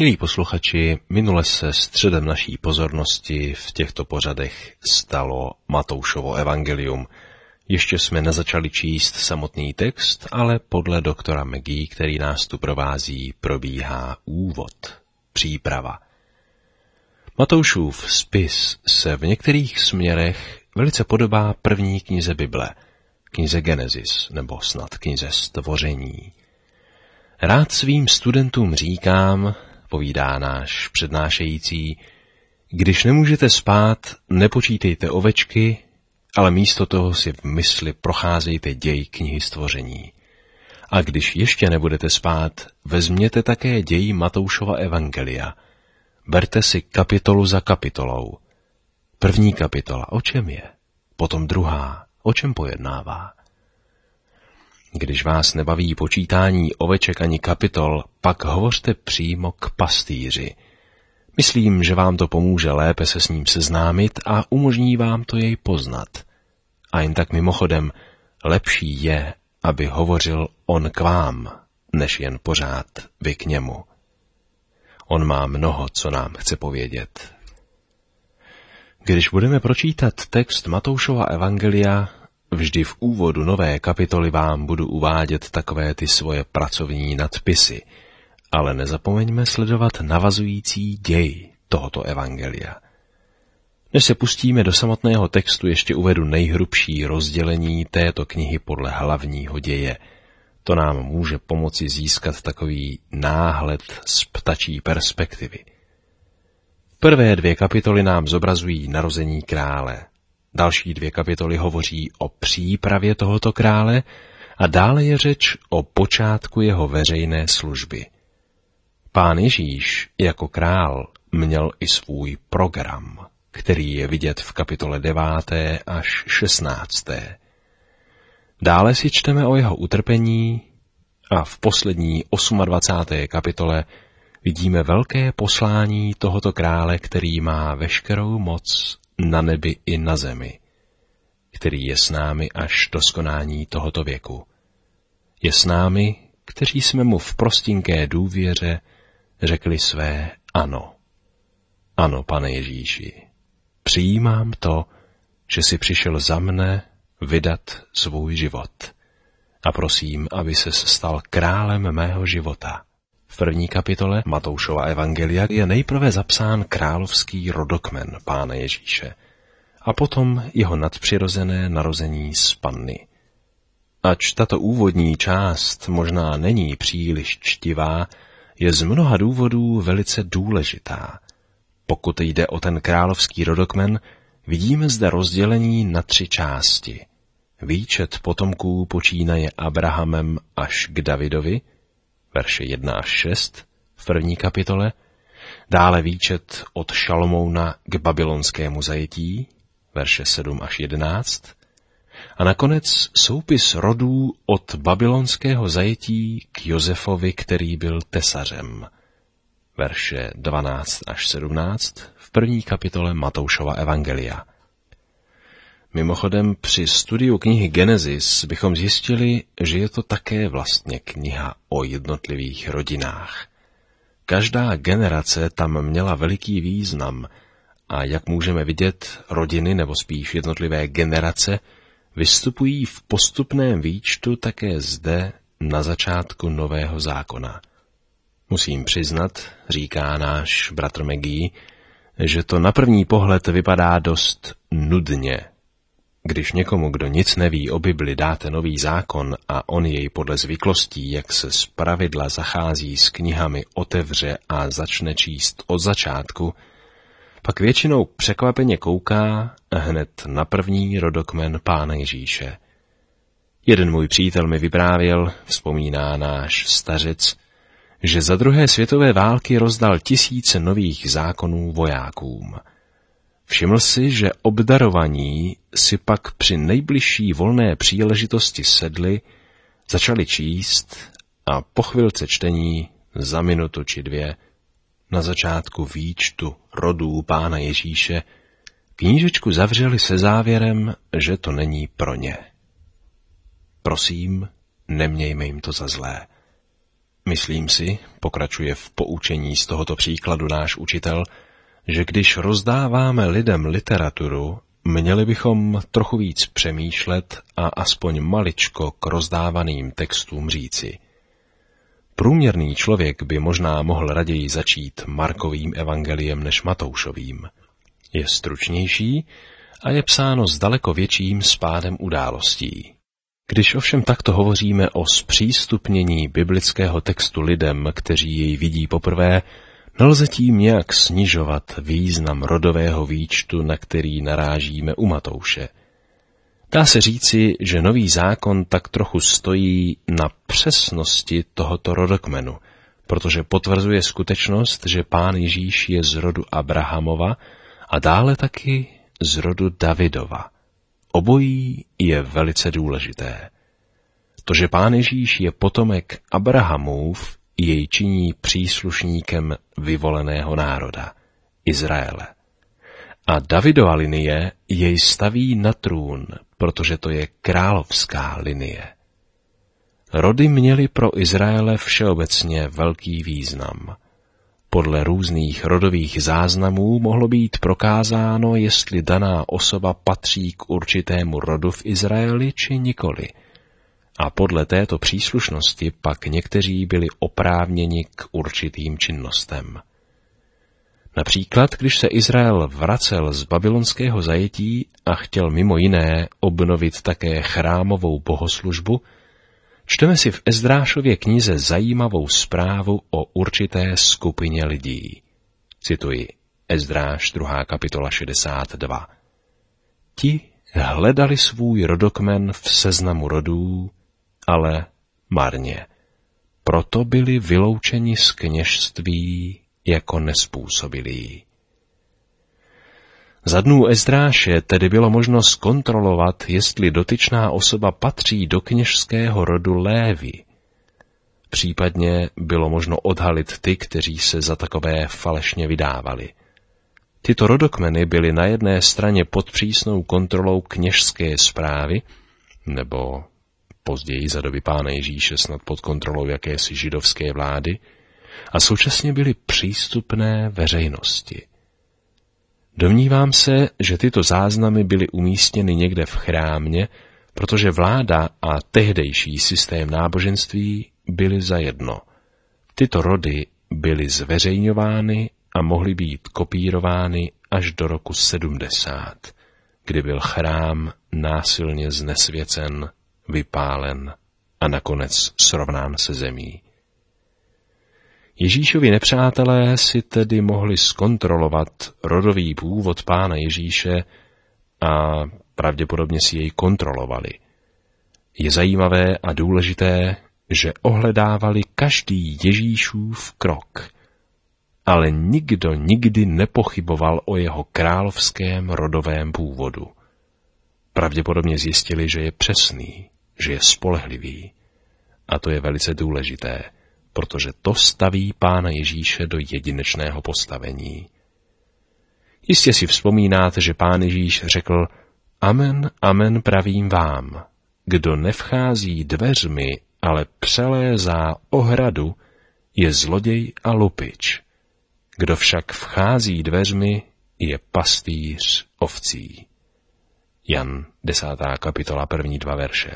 Milí posluchači, minule se středem naší pozornosti v těchto pořadech stalo Matoušovo evangelium. Ještě jsme nezačali číst samotný text, ale podle doktora McGee, který nás tu provází, probíhá úvod, příprava. Matoušův spis se v některých směrech velice podobá první knize Bible, knize Genesis, nebo snad knize Stvoření. Rád svým studentům říkám, povídá náš přednášející, když nemůžete spát, nepočítejte ovečky, ale místo toho si v mysli procházejte děj knihy Stvoření. A když ještě nebudete spát, vezměte také děj Matoušova evangelia. Berte si kapitolu za kapitolou. První kapitola, o čem je? Potom druhá, o čem pojednává? Když vás nebaví počítání oveček ani kapitol, pak hovořte přímo k pastýři. Myslím, že vám to pomůže lépe se s ním seznámit a umožní vám to jej poznat. A jen tak mimochodem, lepší je, aby hovořil on k vám, než jen pořád vy k němu. On má mnoho, co nám chce povědět. Když budeme pročítat text Matoušova evangelia, vždy v úvodu nové kapitoly vám budu uvádět takové ty svoje pracovní nadpisy, ale nezapomeňme sledovat navazující děj tohoto evangelia. Než se pustíme do samotného textu, ještě uvedu nejhrubší rozdělení této knihy podle hlavního děje. To nám může pomoci získat takový náhled z ptačí perspektivy. Prvé dvě kapitoly nám zobrazují narození krále. Další dvě kapitoly hovoří o přípravě tohoto krále a dále je řeč o počátku jeho veřejné služby. Pán Ježíš jako král měl i svůj program, který je vidět v kapitole 9. až 16. Dále si čteme o jeho utrpení a v poslední 28. kapitole vidíme velké poslání tohoto krále, který má veškerou moc na nebi i na zemi, který je s námi až do skonání tohoto věku. Je s námi, kteří jsme mu v prostinké důvěře řekli své ano. Ano, Pane Ježíši, přijímám to, že jsi přišel za mne vydat svůj život. A prosím, aby ses stal králem mého života. V první kapitole Matoušova evangelia je nejprve zapsán královský rodokmen Pána Ježíše a potom jeho nadpřirozené narození z panny. Ač tato úvodní část možná není příliš čtivá, je z mnoha důvodů velice důležitá. Pokud jde o ten královský rodokmen, vidíme zde rozdělení na 3 části. Výčet potomků počínaje Abrahamem až k Davidovi, verše 1 až 6 v první kapitole, dále výčet od Šalomouna k babylonskému zajetí, verše 7 až 11, a nakonec soupis rodů od babylonského zajetí k Josefovi, který byl tesařem, verše 12 až 17 v první kapitole Matoušova evangelia. Mimochodem, při studiu knihy Genesis bychom zjistili, že je to také vlastně kniha o jednotlivých rodinách. Každá generace tam měla veliký význam a jak můžeme vidět, rodiny nebo spíš jednotlivé generace vystupují v postupném výčtu také zde na začátku Nového zákona. Musím přiznat, říká náš bratr McGee, že to na první pohled vypadá dost nudně. Když někomu, kdo nic neví o Bibli, dáte Nový zákon a on jej podle zvyklostí, jak se zpravidla zachází s knihami, otevře a začne číst od začátku, pak většinou překvapeně kouká hned na první rodokmen Pána Ježíše. Jeden můj přítel mi vyprávěl, vzpomíná náš stařec, že za 2. světové války rozdal 1000 nových zákonů vojákům. Všiml si, že obdarovaní si pak při nejbližší volné příležitosti sedli, začali číst a po chvilce čtení, za minutu či 2, na začátku výčtu rodů Pána Ježíše, knížečku zavřeli se závěrem, že to není pro ně. Prosím, nemějme jim to za zlé. Myslím si, pokračuje v poučení z tohoto příkladu náš učitel, že když rozdáváme lidem literaturu, měli bychom trochu víc přemýšlet a aspoň maličko k rozdávaným textům říci. Průměrný člověk by možná mohl raději začít Markovým evangeliem než Matoušovým. Je stručnější a je psáno s daleko větším spádem událostí. Když ovšem takto hovoříme o zpřístupnění biblického textu lidem, kteří jej vidí poprvé, nelze tím nějak snižovat význam rodového výčtu, na který narážíme u Matouše. Dá se říci, že Nový zákon tak trochu stojí na přesnosti tohoto rodokmenu, protože potvrzuje skutečnost, že Pán Ježíš je z rodu Abrahamova a dále taky z rodu Davidova. Obojí je velice důležité. To, že Pán Ježíš je potomek Abrahamův, jej činí příslušníkem vyvoleného národa, Izraele. A Davidova linie jej staví na trůn, protože to je královská linie. Rody měly pro Izraele všeobecně velký význam. Podle různých rodových záznamů mohlo být prokázáno, jestli daná osoba patří k určitému rodu v Izraeli či nikoli. A podle této příslušnosti pak někteří byli oprávněni k určitým činnostem. Například, když se Izrael vracel z babylonského zajetí a chtěl mimo jiné obnovit také chrámovou bohoslužbu, čteme si v Ezdrášově knize zajímavou zprávu o určité skupině lidí. Cituji Ezdráš 2. kapitola 62. Ti hledali svůj rodokmen v seznamu rodů, ale marně. Proto byli vyloučeni z kněžství jako nespůsobilí. Za dnů Ezdráše tedy bylo možno zkontrolovat, jestli dotyčná osoba patří do kněžského rodu Lévi. Případně bylo možno odhalit ty, kteří se za takové falešně vydávali. Tyto rodokmeny byly na jedné straně pod přísnou kontrolou kněžské správy, nebo později za doby Pána Ježíše snad pod kontrolou jakési židovské vlády, a současně byly přístupné veřejnosti. Domnívám se, že tyto záznamy byly umístěny někde v chrámě, protože vláda a tehdejší systém náboženství byly zajedno. Tyto rody byly zveřejňovány a mohly být kopírovány až do roku 70, kdy byl chrám násilně znesvěcen, vypálen a nakonec srovnán se zemí. Ježíšovi nepřátelé si tedy mohli zkontrolovat rodový původ Pána Ježíše a pravděpodobně si jej kontrolovali. Je zajímavé a důležité, že ohledávali každý Ježíšův krok, ale nikdo nikdy nepochyboval o jeho královském rodovém původu. Pravděpodobně zjistili, že je přesný, že je spolehlivý. A to je velice důležité, protože to staví Pána Ježíše do jedinečného postavení. Jistě si vzpomínáte, že Pán Ježíš řekl: Amen, amen pravím vám, kdo nevchází dveřmi, ale přelézá ohradu, je zloděj a lupič. Kdo však vchází dveřmi, je pastýř ovcí. Jan 10. kapitola 1. 2 verše.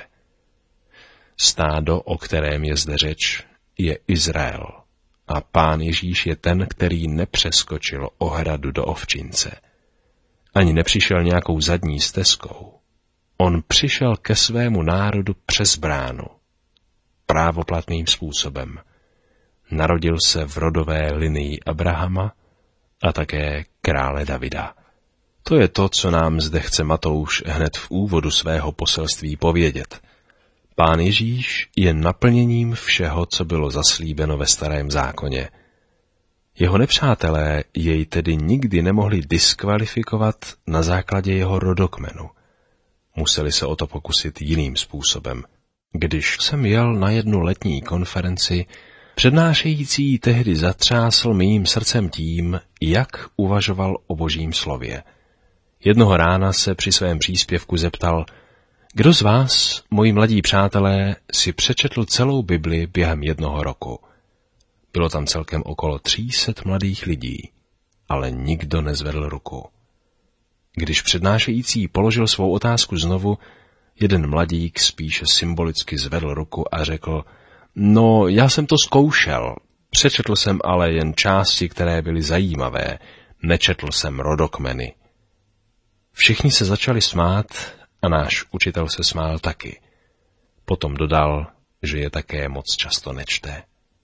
Stádo, o kterém je zde řeč, je Izrael a Pán Ježíš je ten, který nepřeskočil ohradu do ovčince. Ani nepřišel nějakou zadní stezkou. On přišel ke svému národu přes bránu, právoplatným způsobem. Narodil se v rodové linii Abrahama a také krále Davida. To je to, co nám zde chce Matouš hned v úvodu svého poselství povědět. Pán Ježíš je naplněním všeho, co bylo zaslíbeno ve Starém zákoně. Jeho nepřátelé jej tedy nikdy nemohli diskvalifikovat na základě jeho rodokmenu. Museli se o to pokusit jiným způsobem. Když jsem jel na jednu letní konferenci, přednášející tehdy zatřásl mým srdcem tím, jak uvažoval o Božím slově. Jednoho rána se při svém příspěvku zeptal: Kdo z vás, moji mladí přátelé, si přečetl celou Bibli během jednoho roku? Bylo tam celkem okolo 300 mladých lidí, ale nikdo nezvedl ruku. Když přednášející položil svou otázku znovu, jeden mladík spíše symbolicky zvedl ruku a řekl: No, já jsem to zkoušel. Přečetl jsem ale jen části, které byly zajímavé. Nečetl jsem rodokmeny. Všichni se začali smát a náš učitel se smál taky. Potom dodal, že je také moc často nečte.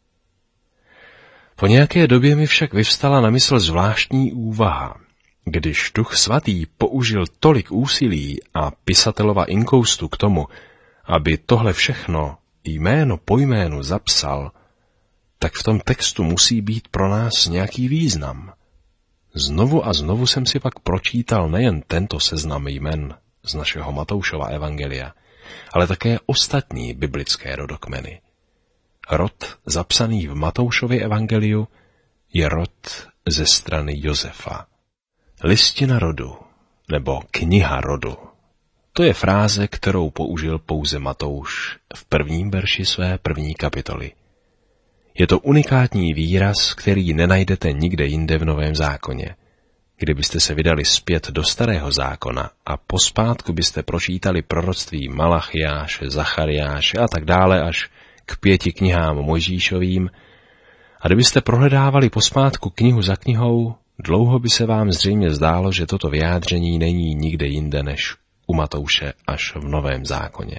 Po nějaké době mi však vyvstala na mysl zvláštní úvaha. Když Duch Svatý použil tolik úsilí a pisatelova inkoustu k tomu, aby tohle všechno jméno po jménu zapsal, tak v tom textu musí být pro nás nějaký význam. Znovu a znovu jsem si pak pročítal nejen tento seznam jmen z našeho Matoušova evangelia, ale také ostatní biblické rodokmeny. Rod zapsaný v Matoušově evangeliu je rod ze strany Josefa. Listina rodu, nebo kniha rodu, to je fráze, kterou použil pouze Matouš v 1. verši své 1. kapitoly. Je to unikátní výraz, který nenajdete nikde jinde v Novém zákoně. Kdybyste se vydali zpět do Starého zákona a pospátku byste pročítali proroctví Malachiáše, Zachariáše a tak dále až k 5 knihám Mojžíšovým, a kdybyste prohledávali pospátku knihu za knihou, dlouho by se vám zřejmě zdálo, že toto vyjádření není nikde jinde než u Matouše až v Novém zákoně.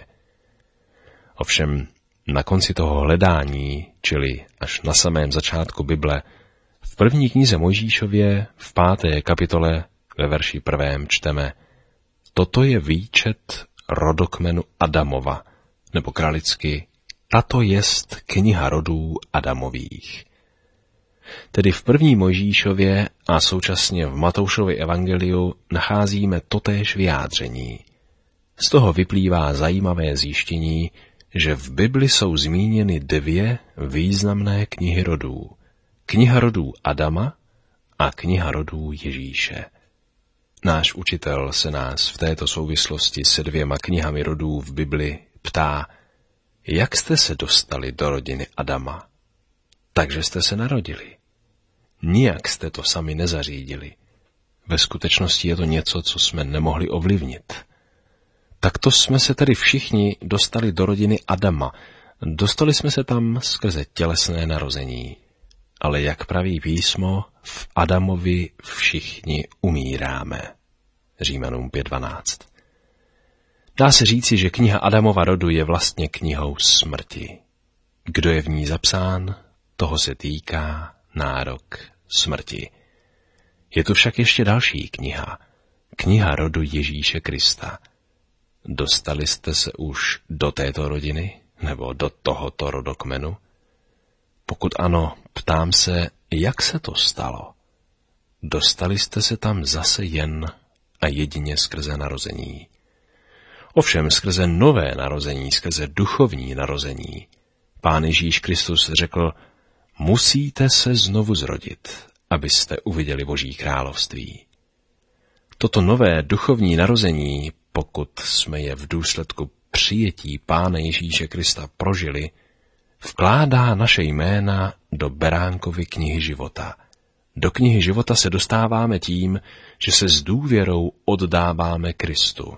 Ovšem, na konci toho hledání, čili až na samém začátku Bible, v 1. knize Mojžíšově v 5. kapitole ve verši 1. čteme: Toto je výčet rodokmenu Adamova, nebo kralicky, tato jest kniha rodů Adamových. Tedy v 1. Mojžíšově a současně v Matoušově evangeliu nacházíme totéž vyjádření. Z toho vyplývá zajímavé zjištění, že v Bibli jsou zmíněny 2 významné knihy rodů. Kniha rodů Adama a kniha rodů Ježíše. Náš učitel se nás v této souvislosti se 2 knihami rodů v Bibli ptá: jak jste se dostali do rodiny Adama? Takže jste se narodili. Nijak jste to sami nezařídili. Ve skutečnosti je to něco, co jsme nemohli ovlivnit. Takto jsme se tedy všichni dostali do rodiny Adama. Dostali jsme se tam skrze tělesné narození. Ale jak praví písmo, v Adamovi všichni umíráme. Římanům 5.12. Dá se říci, že kniha Adamova rodu je vlastně knihou smrti. Kdo je v ní zapsán, toho se týká nárok smrti. Je tu však ještě další kniha. Kniha rodu Ježíše Krista. Dostali jste se už do této rodiny, nebo do tohoto rodokmenu? Pokud ano, ptám se, jak se to stalo? Dostali jste se tam zase jen a jedině skrze narození. Ovšem skrze nové narození, skrze duchovní narození. Pán Ježíš Kristus řekl: musíte se znovu zrodit, abyste uviděli Boží království. Toto nové duchovní narození, pokud jsme je v důsledku přijetí Pána Ježíše Krista prožili, vkládá naše jména do Beránkovy knihy života. Do knihy života se dostáváme tím, že se s důvěrou oddáváme Kristu.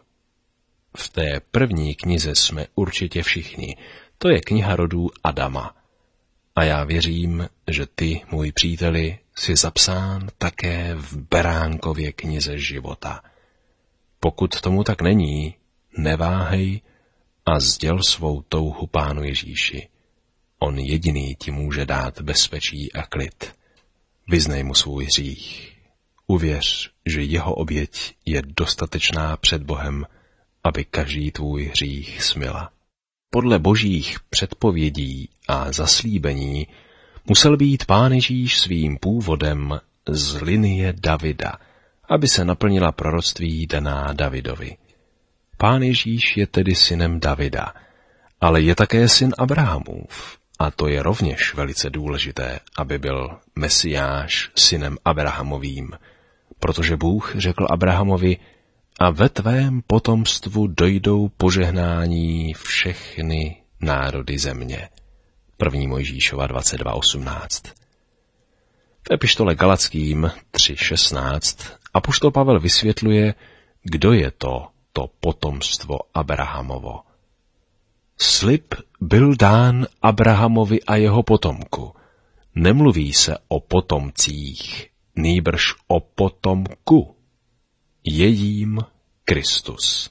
V té první knize jsme určitě všichni. To je kniha rodů Adama. A já věřím, že ty, můj příteli, jsi zapsán také v Beránkově knize života. Pokud tomu tak není, neváhej a sděl svou touhu Pánu Ježíši. On jediný ti může dát bezpečí a klid. Vyznej mu svůj hřích. Uvěř, že jeho oběť je dostatečná před Bohem, aby každý tvůj hřích smyla. Podle božích předpovědí a zaslíbení musel být Pán Ježíš svým původem z linie Davida, aby se naplnila proroctví daná Davidovi. Pán Ježíš je tedy synem Davida, ale je také syn Abrahamův. A to je rovněž velice důležité, aby byl Mesiáš synem Abrahamovým, protože Bůh řekl Abrahamovi: a ve tvém potomstvu dojdou požehnání všechny národy země. 1. Mojžíšova 22.18. V epištole Galackým 3.16 apoštol Pavel vysvětluje, kdo je to potomstvo Abrahamovo. Slib byl dán Abrahamovi a jeho potomku. Nemluví se o potomcích, nýbrž o potomku. Je jím Kristus.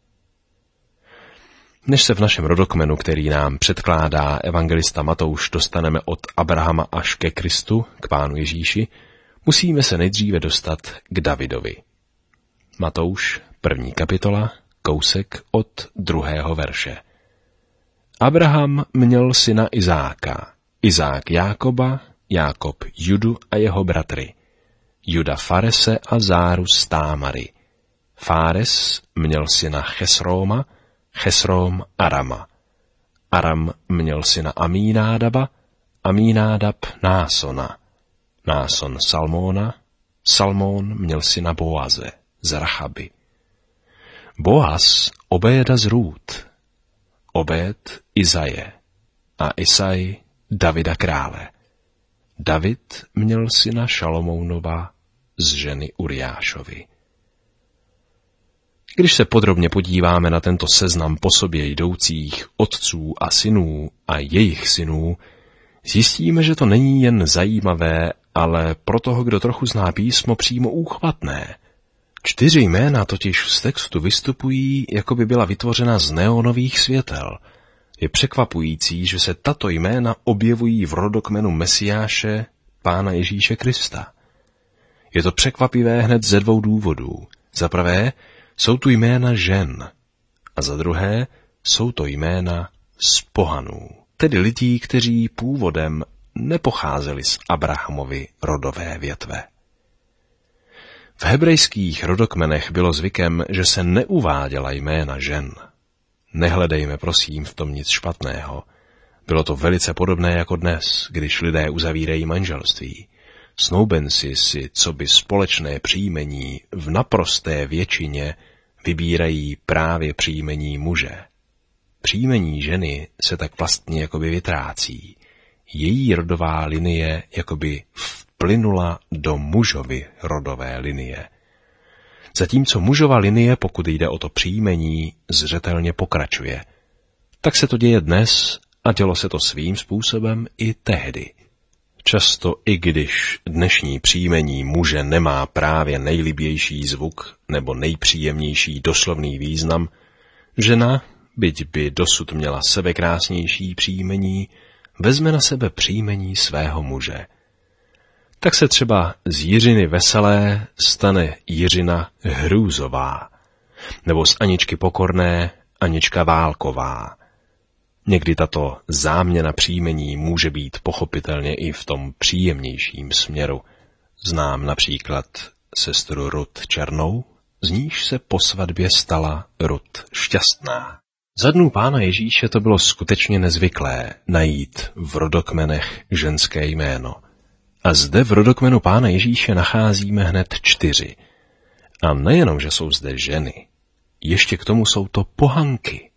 Než se v našem rodokmenu, který nám předkládá evangelista Matouš, dostaneme od Abrahama až ke Kristu, k Pánu Ježíši, musíme se nejdříve dostat k Davidovi. Matouš, 1. kapitola, kousek od 2. verše. Abraham měl syna Izáka, Izák Jákoba, Jákob Judu a jeho bratry, Juda Farese a Záru z Támary. Fáres měl syna Chesróma, Chesróm Arama. Aram měl syna Amínádaba, Amínádab Násona. Náson Salmóna, Salmón měl syna Boaze z Rachaby. Boaz Obéda z Rút, Obéd Izaje a Isaj Davida krále. David měl syna Šalomounova z ženy Uriášovy. Když se podrobně podíváme na tento seznam po sobě jdoucích otců a synů a jejich synů, zjistíme, že to není jen zajímavé, ale pro toho, kdo trochu zná písmo, přímo úchvatné. 4 jména totiž z textu vystupují, jako by byla vytvořena z neonových světel. Je překvapující, že se tato jména objevují v rodokmenu Mesiáše, Pána Ježíše Krista. Je to překvapivé hned ze 2 důvodů. Za prvé, jsou tu jména žen a za druhé jsou to jména z pohanů, tedy lidí, kteří původem nepocházeli z Abrahamovy rodové větve. V hebrejských rodokmenech bylo zvykem, že se neuváděla jména žen. Nehledejme prosím v tom nic špatného. Bylo to velice podobné jako dnes, když lidé uzavírají manželství. Snoubenci si coby společné příjmení v naprosté většině vybírají právě příjmení muže. Příjmení ženy se tak vlastně jakoby vytrácí. Její rodová linie jakoby vplynula do mužovy rodové linie. Zatímco mužova linie, pokud jde o to příjmení, zřetelně pokračuje. Tak se to děje dnes a dělo se to svým způsobem i tehdy. Často i když dnešní příjmení muže nemá právě nejlibější zvuk nebo nejpříjemnější doslovný význam, žena, byť by dosud měla sebekrásnější příjmení, vezme na sebe příjmení svého muže. Tak se třeba z Jiřiny Veselé stane Jiřina Hrůzová, nebo z Aničky Pokorné Anička Válková. Někdy tato záměna příjmení může být pochopitelně i v tom příjemnějším směru. Znám například sestru Rut Černou, z níž se po svatbě stala Rut Šťastná. Za dnů Pána Ježíše to bylo skutečně nezvyklé najít v rodokmenech ženské jméno. A zde v rodokmenu Pána Ježíše nacházíme hned 4. A nejenom, že jsou zde ženy, ještě k tomu jsou to pohanky.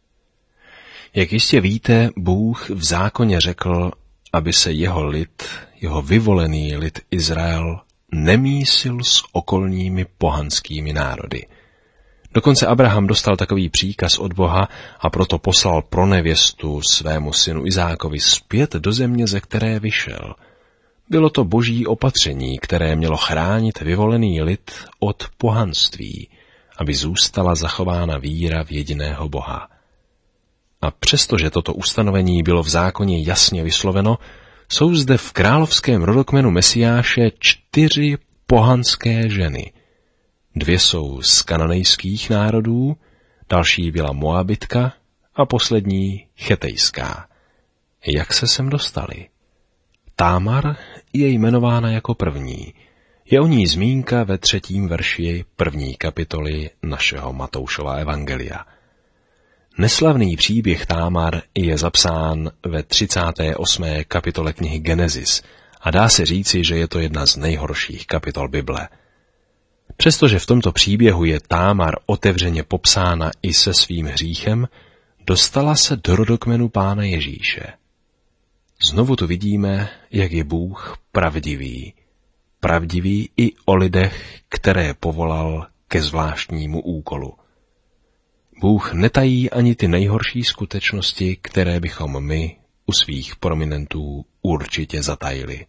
Jak jistě víte, Bůh v zákoně řekl, aby se jeho lid, jeho vyvolený lid Izrael, nemísil s okolními pohanskými národy. Dokonce Abraham dostal takový příkaz od Boha a proto poslal pro nevěstu svému synu Izákovi zpět do země, ze které vyšel. Bylo to boží opatření, které mělo chránit vyvolený lid od pohanství, aby zůstala zachována víra v jediného Boha. A přestože toto ustanovení bylo v zákoně jasně vysloveno, jsou zde v královském rodokmenu Mesiáše 4 pohanské ženy. 2 jsou z kananejských národů, další byla Moabitka a poslední Chetejská. Jak se sem dostali? Támar je jmenována jako první. Je o ní zmínka ve 3. verši 1. kapitoly našeho Matoušova evangelia. Neslavný příběh Támar je zapsán ve 38. kapitole knihy Genesis a dá se říci, že je to jedna z nejhorších kapitol Bible. Přestože v tomto příběhu je Támar otevřeně popsána i se svým hříchem, dostala se do rodokmenu Pána Ježíše. Znovu tu vidíme, jak je Bůh pravdivý. Pravdivý i o lidech, které povolal ke zvláštnímu úkolu. Bůh netají ani ty nejhorší skutečnosti, které bychom my u svých prominentů určitě zatajili.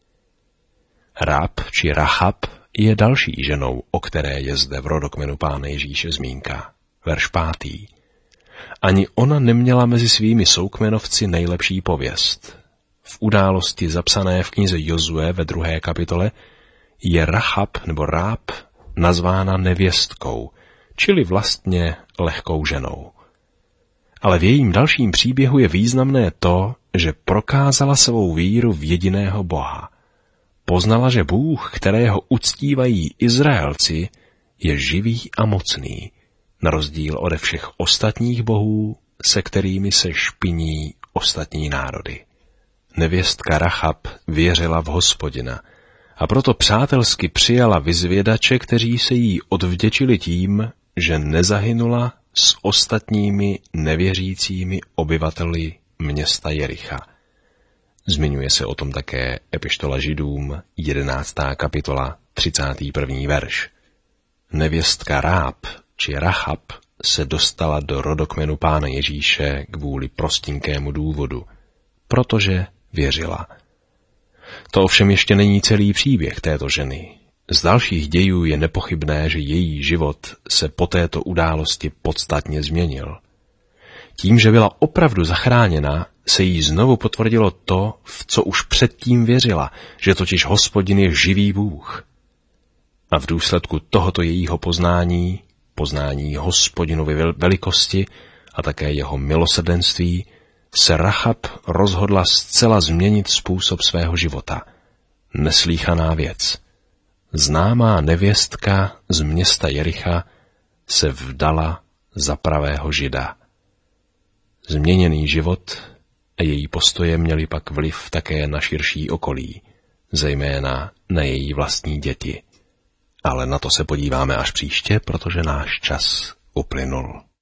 Ráb či Rachab je další ženou, o které je zde v rodokmenu Pána Ježíše zmínka. Verš 5. Ani ona neměla mezi svými soukmenovci nejlepší pověst. V události zapsané v knize Jozue ve 2. kapitole je Rachab nebo Ráb nazvána nevěstkou, čili vlastně lehkou ženou. Ale v jejím dalším příběhu je významné to, že prokázala svou víru v jediného Boha. Poznala, že Bůh, kterého uctívají Izraelci, je živý a mocný, na rozdíl ode všech ostatních bohů, se kterými se špiní ostatní národy. Nevěstka Rachab věřila v Hospodina a proto přátelsky přijala vyzvědače, kteří se jí odvděčili tím, že nezahynula s ostatními nevěřícími obyvateli města Jericha. Zmiňuje se o tom také epištola Židům, 11. kapitola, 31. verš. Nevěstka Ráb či Rachab se dostala do rodokmenu Pána Ježíše kvůli prostinkému důvodu, protože věřila. To ovšem ještě není celý příběh této ženy. Z dalších dějů je nepochybné, že její život se po této události podstatně změnil. Tím, že byla opravdu zachráněna, se jí znovu potvrdilo to, v co už předtím věřila, že totiž Hospodin je živý Bůh. A v důsledku tohoto jejího poznání Hospodinovy velikosti a také jeho milosrdenství, se Rachab rozhodla zcela změnit způsob svého života. Neslýchaná věc. Známá nevěstka z města Jericha se vdala za pravého Žida. Změněný život a její postoje měly pak vliv také na širší okolí, zejména na její vlastní děti. Ale na to se podíváme až příště, protože náš čas uplynul.